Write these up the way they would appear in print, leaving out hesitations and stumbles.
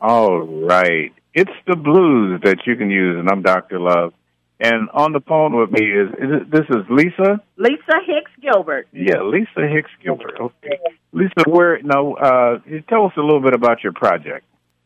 All right. It's the blues that you can use, and I'm Dr. Love. And on the phone with me this is Lisa? Lisa Hicks Gilbert. Yeah, Lisa Hicks Gilbert. Okay. Lisa, you tell us a little bit about your project.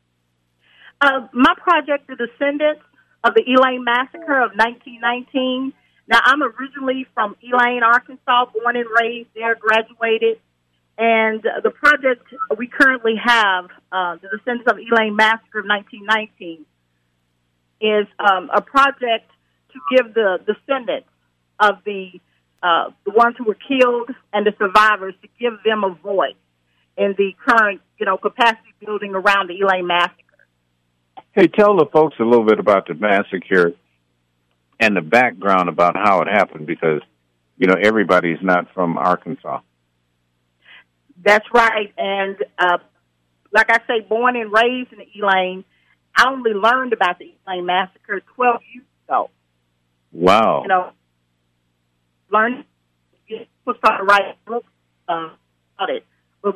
My project, The Descendants of the Elaine Massacre of 1919. Now, I'm originally from Elaine, Arkansas, born and raised there, graduated. And the project we currently have, The Descendants of Elaine Massacre of 1919, is a project to give the descendants of the ones who were killed and the survivors, to give them a voice in the current, capacity building around the Elaine Massacre. Hey, tell the folks a little bit about the massacre and the background about how it happened, because, everybody's not from Arkansas. That's right. And like I say, born and raised in Elaine, I only learned about the Elaine Massacre 12 years ago. Wow. Learned, people started writing books about it. But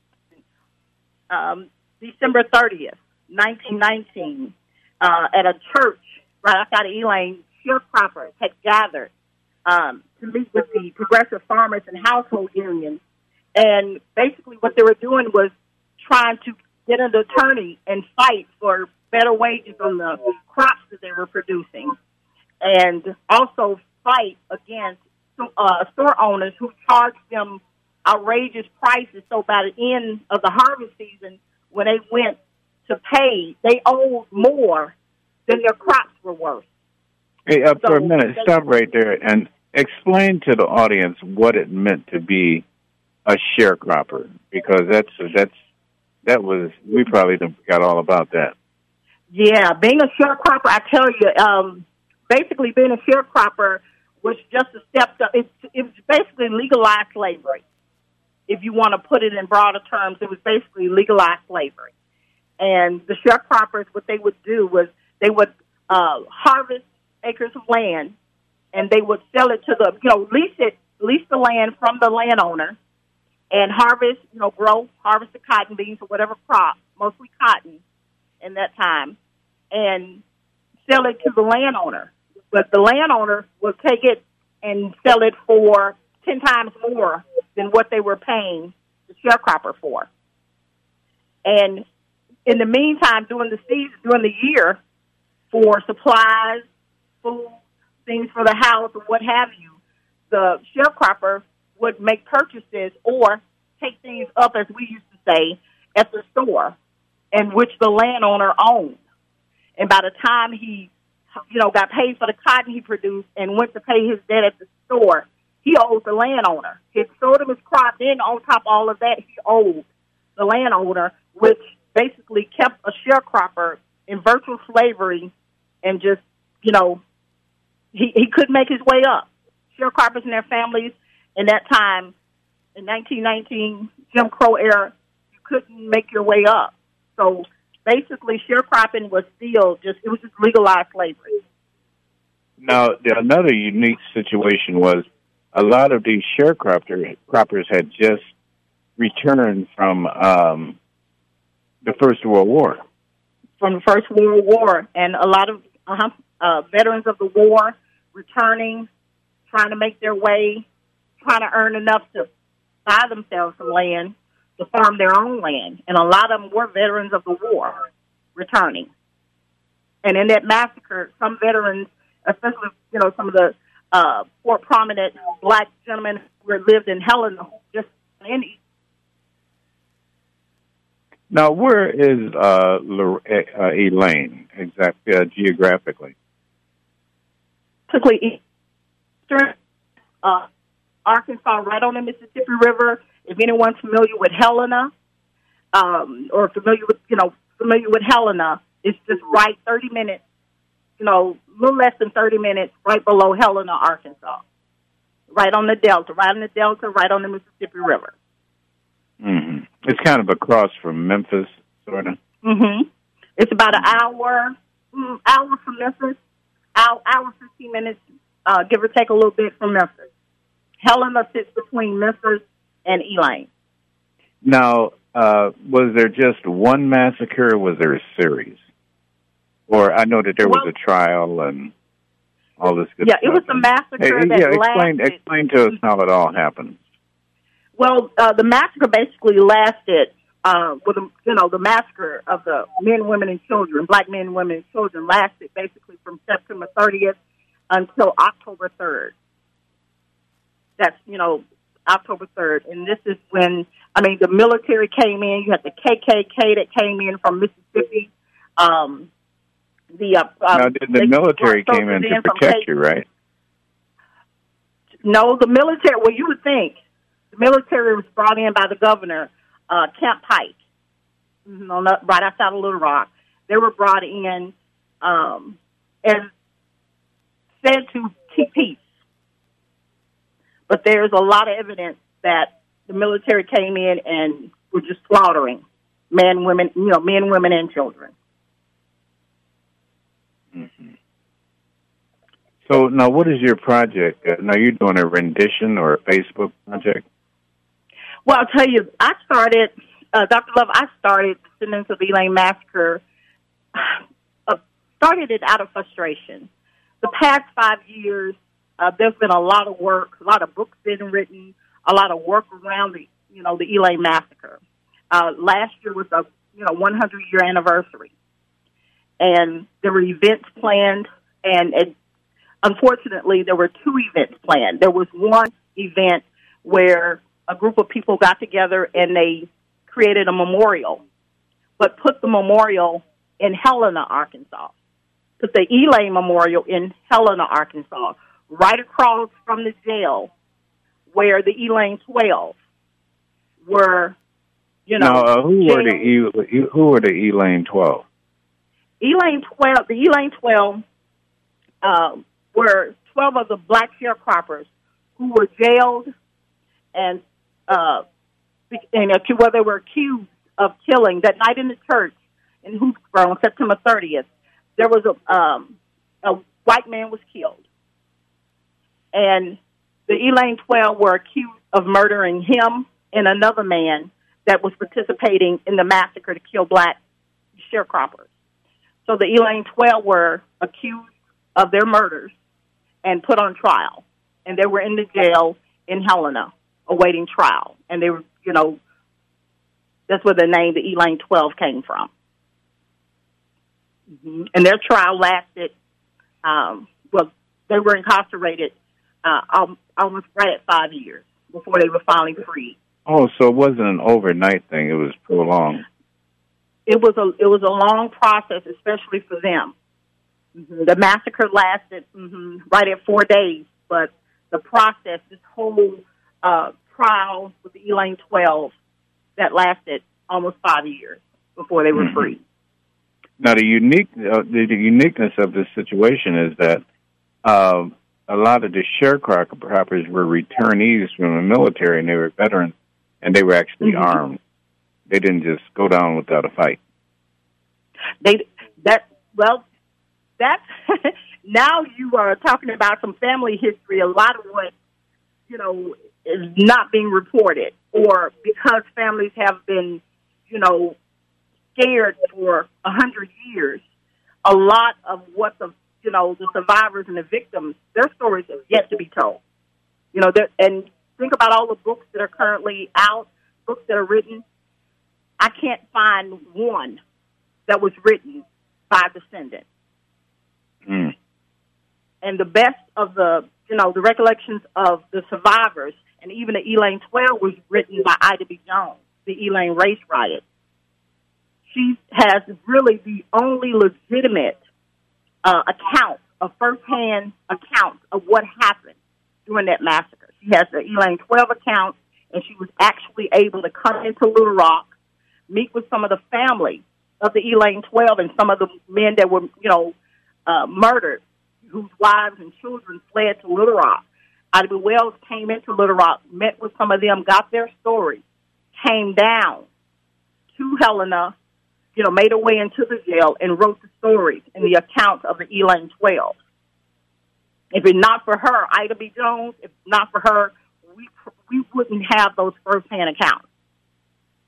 December 30th, 1919, at a church right outside of Elaine, sharecroppers had gathered to meet with the Progressive Farmers and Household Union. And basically what they were doing was trying to get an attorney and fight for better wages on the crops that they were producing, and also fight against store owners who charged them outrageous prices. So by the end of the harvest season, when they went to pay, they owed more than their crops were worth. Hey, for a minute, stop right there and explain to the audience what it meant to be a sharecropper, because we probably forgot all about that. Yeah, being a sharecropper, I tell you, basically being a sharecropper was just a step up. It was basically legalized slavery. If you want to put it in broader terms, it was basically legalized slavery. And the sharecroppers, what they would do was they would harvest acres of land, and they would sell it to lease the land from the landowner, and harvest the cotton beans or whatever crop, mostly cotton in that time, and sell it to the landowner. But the landowner would take it and sell it for 10 times more than what they were paying the sharecropper for. And in the meantime, during the year, for supplies, food, things for the house, or what have you, the sharecropper would make purchases or take things up, as we used to say, at the store, in which the landowner owned. And by the time he, got paid for the cotton he produced and went to pay his debt at the store, he owed the landowner. He sold him his crop, then on top of all of that, he owed the landowner, which basically kept a sharecropper in virtual slavery, and just, he couldn't make his way up. Sharecroppers and their families in that time, in 1919, Jim Crow era, you couldn't make your way up. So basically, sharecropping was still just legalized slavery. Now, another unique situation was a lot of these sharecroppers had just returned from the First World War. From the First World War, and a lot of veterans of the war returning, trying to make their way, trying to earn enough to buy themselves some land, to farm their own land. And a lot of them were veterans of the war returning. And in that massacre, some veterans, especially, some of the more prominent black gentlemen who lived in Helena, just in. Now, where is Elaine exactly geographically? Typically, eastern Arkansas, right on the Mississippi River. If anyone's familiar with Helena, or familiar with Helena, it's just right 30 minutes, a little less than 30 minutes right below Helena, Arkansas. Right on the Delta, right on the Mississippi River. Mm-hmm. It's kind of across from Memphis, sort of. Mm-hmm. It's about an hour from Memphis, hour 15 minutes, give or take a little bit from Memphis. Helena sits between Memphis and Elaine. Now, was there just one massacre, or was there a series? Or I know that there was a trial and all this good stuff. Yeah, it was a massacre that lasted. Explain to us how it all happened. Well, the massacre basically lasted, the massacre of the men, women, and children, black men, women, and children, lasted basically from September 30th until October 3rd. That's, October 3rd. And this is when, the military came in. You had the KKK that came in from Mississippi. The military came in to protect you, right? No, the military, well, you would think. The military was brought in by the governor, Camp Pike, right outside of Little Rock. They were brought in and said to keep peace. But there's a lot of evidence that the military came in and were just slaughtering men, women, and children. Mm-hmm. So now, what is your project? Now, you're doing a rendition or a Facebook project? Well, I'll tell you, I started, Dr. Love, the Descendants of Elaine Massacre, started it out of frustration. The past 5 years, there's been a lot of work, a lot of books been written, a lot of work around the Elaine Massacre. Last year was a 100-year anniversary, and there were events planned, and unfortunately, there were 2 events planned. There was one event where a group of people got together and they created a memorial, but put the memorial in Helena, Arkansas. Put the Elaine Memorial in Helena, Arkansas, right across from the jail where the Elaine 12 were, Now, who were the Elaine 12? The Elaine 12 were 12 of the black sharecroppers who were jailed and where they were accused of killing that night in the church in Hoopsboro on September 30th. There was a white man was killed, and the Elaine 12 were accused of murdering him and another man that was participating in the massacre to kill black sharecroppers. So the Elaine 12 were accused of their murders and put on trial, and they were in the jail in Helena awaiting trial. And they were, that's where the name the Elaine 12 came from. Mm-hmm. And their trial lasted, they were incarcerated almost right at 5 years before they were finally freed. Oh, so it wasn't an overnight thing. It was prolonged. It was a long process, especially for them. Mm-hmm. The massacre lasted right at 4 days, but the process, this whole trial with the Elaine 12, that lasted almost 5 years before they were free. Now, the uniqueness of this situation is that a lot of the sharecroppers were returnees from the military, and they were veterans, and they were actually armed. They didn't just go down without a fight. Now you are talking about some family history. A lot of what, is not being reported, or because families have been, scared for 100 years, a lot of what the survivors and the victims, their stories have yet to be told. And think about all the books that are currently out, books that are written. I can't find one that was written by a descendant. Mm. And the best of the recollections of the survivors, and even the Elaine 12 was written by Ida B. Jones, the Elaine Race Riot. She has really the only legitimate account, a first-hand account of what happened during that massacre. She has the Elaine 12 account, and she was actually able to come into Little Rock, meet with some of the family of the Elaine 12 and some of the men that were, murdered, whose wives and children fled to Little Rock. Ida B. Wells came into Little Rock, met with some of them, got their stories, came down to Helena, made her way into the jail and wrote the stories and the accounts of the Elaine 12. If it's not for her, Ida B. Jones, if not for her, we wouldn't have those first-hand accounts.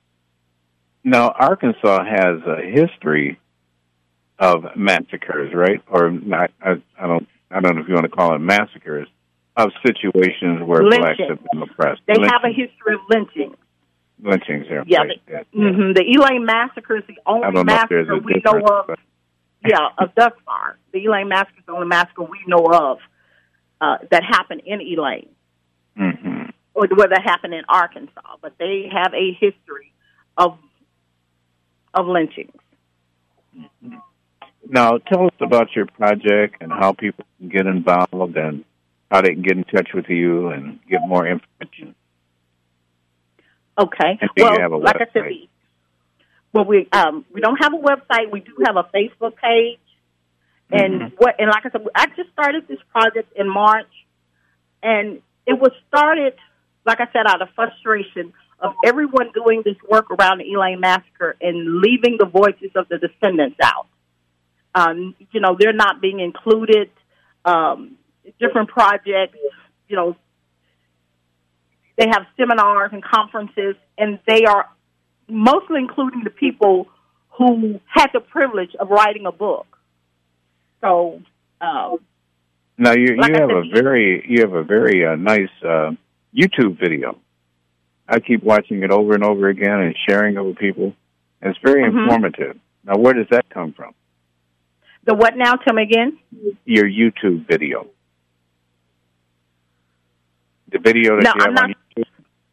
Now, Arkansas has a history of massacres, right? Or not, I don't know if you want to call it massacres, of situations where blacks have been oppressed. They have a history of lynching. Lynchings, yeah. Yeah, right. The Elaine Massacre is the only massacre we know of. Yeah, of thus far. The Elaine Massacre is the only massacre we know of that happened in Elaine. Mm-hmm. Or whether that happened in Arkansas. But they have a history of lynchings. Mm-hmm. Now, tell us about your project and how people can get involved and how they can get in touch with you and get more information. Okay. Well, like I said, we don't have a website. We do have a Facebook page, and and like I said, I just started this project in March, and it was started, like I said, out of frustration of everyone doing this work around the Elaine Massacre and leaving the voices of the descendants out. They're not being included. Different projects, they have seminars and conferences, and they are mostly including the people who had the privilege of writing a book. So, now you have a very nice YouTube video. I keep watching it over and over again and sharing it with people. It's very informative. Now, where does that come from? The what now? Tell me again. Your YouTube video. The video that you have on YouTube?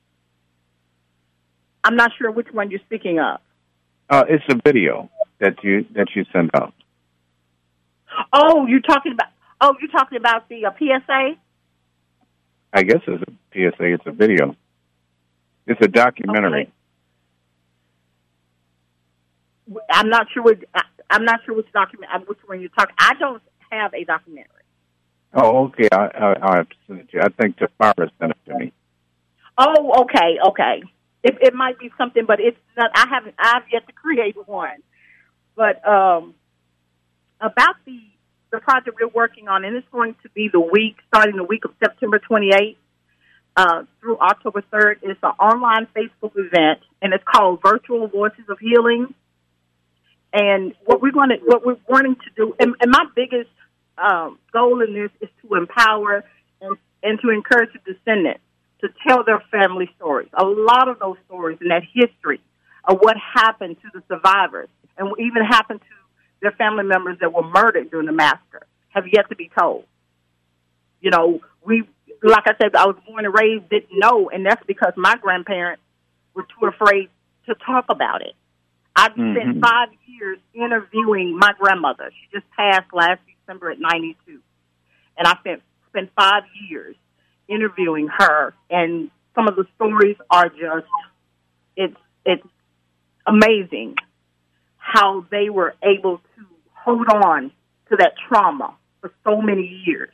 I'm not sure which one you're speaking of. It's a video that you send out. Oh, you're talking about the PSA? I guess it's a PSA. It's a video. It's a documentary. Okay. I'm not sure which one you're talking. I don't have a documentary. Oh, okay. I'll have to send it to you. I think Tafara sent it to me. Oh, okay. It might be something, but it's not. I've yet to create one. But about the project we're working on, and it's going to be starting the week of September 28th through October 3rd. It's an online Facebook event, and it's called Virtual Voices of Healing. And what we're wanting to do, and my biggest goal in this is to empower and to encourage the descendants to tell their family stories. A lot of those stories and that history of what happened to the survivors and what even happened to their family members that were murdered during the massacre have yet to be told. Like I said, I was born and raised, didn't know, and that's because my grandparents were too afraid to talk about it. I've spent 5 years interviewing my grandmother. She just passed last December at 92. And I spent 5 years interviewing her, and some of the stories are just, it's amazing how they were able to hold on to that trauma for so many years.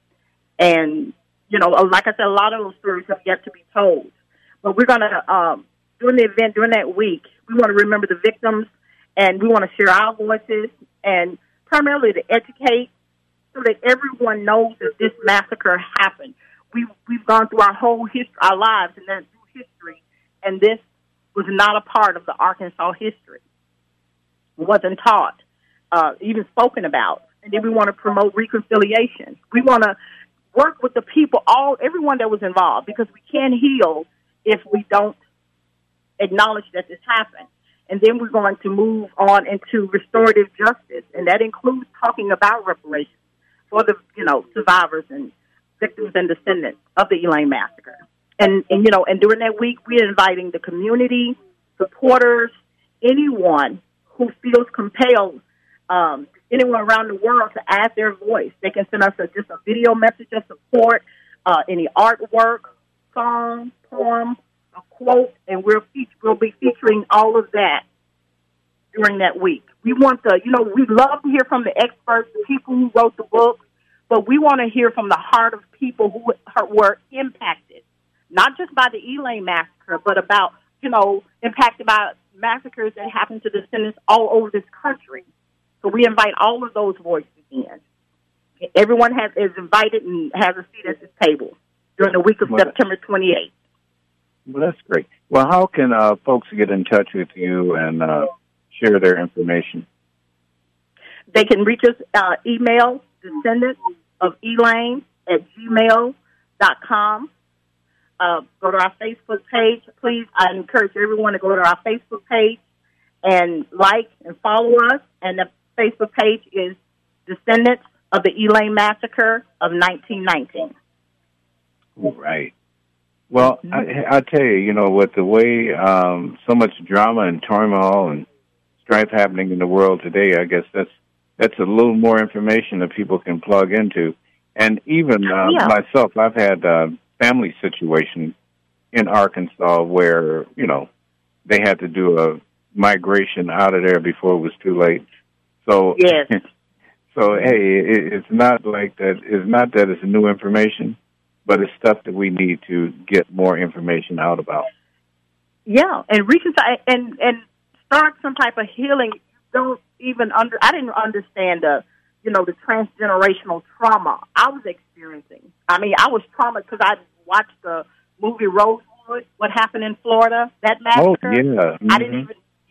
And, like I said, a lot of those stories have yet to be told. But we're going to, during the event, during that week, we want to remember the victims, and we want to share our voices, and primarily to educate so that everyone knows that this massacre happened. We've gone through our whole history, our lives, and then through history, and this was not a part of the Arkansas history. It wasn't taught, even spoken about. And then we want to promote reconciliation. We want to work with the people, everyone that was involved, because we can't heal if we don't acknowledge that this happened. And then we're going to move on into restorative justice, and that includes talking about reparations for the survivors and victims and descendants of the Elaine Massacre. And during that week, we're inviting the community, supporters, anyone who feels compelled, anyone around the world to add their voice. They can send us just a video message of support, any artwork, song, poem, a quote, and we'll be featuring all of that during that week. We want we'd love to hear from the experts, the people who wrote the books, but we want to hear from the heart of people who were impacted, not just by the Elaine Massacre, but about, impacted by massacres that happened to descendants all over this country. So we invite all of those voices in. Everyone is invited and has a seat at this table during the week of September 28th. Well, that's great. Well, how can folks get in touch with you and share their information? They can reach us, email descendantsofelane@gmail.com. Go to our Facebook page. Please, I encourage everyone to go to our Facebook page and like and follow us. And the Facebook page is Descendants of the Elaine Massacre of 1919. Right. Well, I tell you, with the way so much drama and turmoil and strife happening in the world today, I guess that's a little more information that people can plug into. And even myself, I've had family situations in Arkansas where, they had to do a migration out of there before it was too late. So, yes. So, hey, it's not like that. It's not that it's new information, but it's stuff that we need to get more information out about. Yeah, and reach inside and start some type of healing. I didn't understand the transgenerational trauma I was experiencing. I mean, I was traumatized because I watched the movie Rosewood, what happened in Florida, that massacre. Oh, yeah. Mm-hmm. I didn't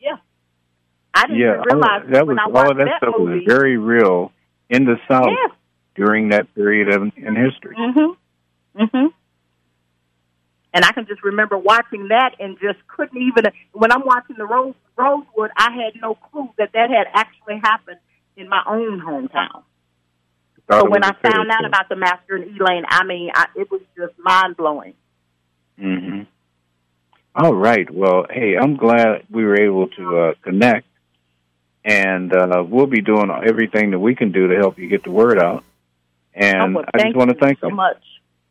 even realize that when was, I watched all of that stuff movie. Was very real in the South Yes. during that period in history. Mm-hmm. Mm-hmm. And I can just remember watching that and just couldn't even, when I'm watching the Rosewood, I had no clue that had actually happened in my own hometown. So when I found out about the massacre in Elaine, it was just mind-blowing. Mm-hmm. All right. Well, hey, I'm glad we were able to connect, and we'll be doing everything that we can do to help you get the word out. And I just want to thank you so much.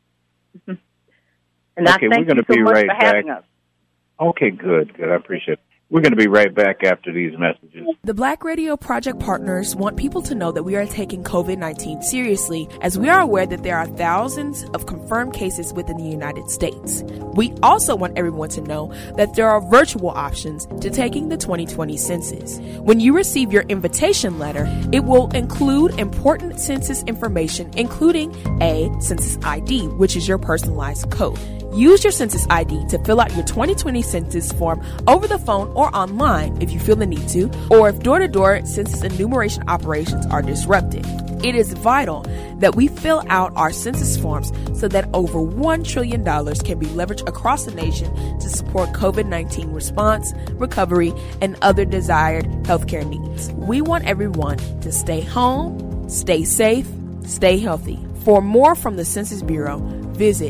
And okay, we're going to be right back. Us. Okay, good. I appreciate it. We're going to be right back after these messages. The Black Radio Project partners want people to know that we are taking COVID-19 seriously, as we are aware that there are thousands of confirmed cases within the United States. We also want everyone to know that there are virtual options to taking the 2020 census. When you receive your invitation letter, it will include important census information, including a census ID, which is your personalized code. Use your census ID to fill out your 2020 census form over the phone or online if you feel the need to, or if door-to-door census enumeration operations are disrupted. It is vital that we fill out our census forms so that over $1 trillion can be leveraged across the nation to support COVID-19 response, recovery, and other desired healthcare needs. We want everyone to stay home, stay safe, stay healthy. For more from the Census Bureau, visit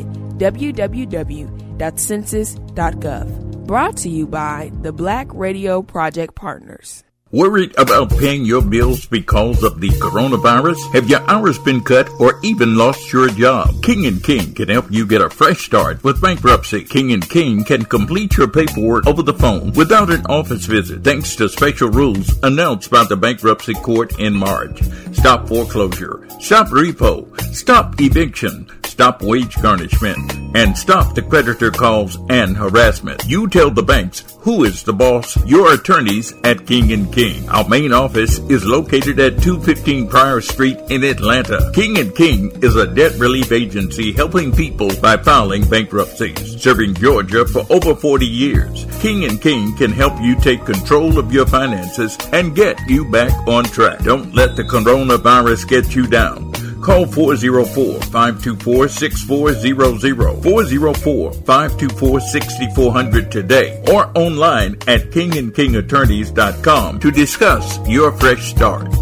www.census.gov. Brought to you by the Black Radio Project Partners. Worried about paying your bills because of the coronavirus? Have your hours been cut or even lost your job? King & King can help you get a fresh start with bankruptcy. King & King can complete your paperwork over the phone without an office visit, thanks to special rules announced by the bankruptcy court in March. Stop foreclosure, stop repo, stop eviction, stop wage garnishment, and stop the creditor calls and harassment. You tell the banks who is the boss. Your attorneys at King & King. Our main office is located at 215 Pryor Street in Atlanta. King & King is a debt relief agency helping people by filing bankruptcies. Serving Georgia for over 40 years, King & King can help you take control of your finances and get you back on track. Don't let the coronavirus get you down. Call 404-524-6400, 404-524-6400 today, or online at kingandkingattorneys.com to discuss your fresh start.